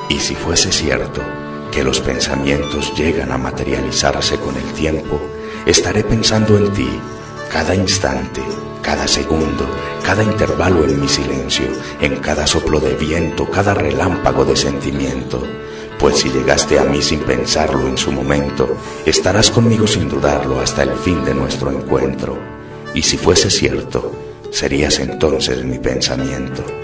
Y si fuese cierto que los pensamientos llegan a materializarse con el tiempo, estaré pensando en ti cada instante, cada segundo, cada intervalo en mi silencio, en cada soplo de viento, cada relámpago de sentimiento. Pues si llegaste a mí sin pensarlo en su momento, estarás conmigo sin dudarlo hasta el fin de nuestro encuentro. Y si fuese cierto, serías entonces mi pensamiento.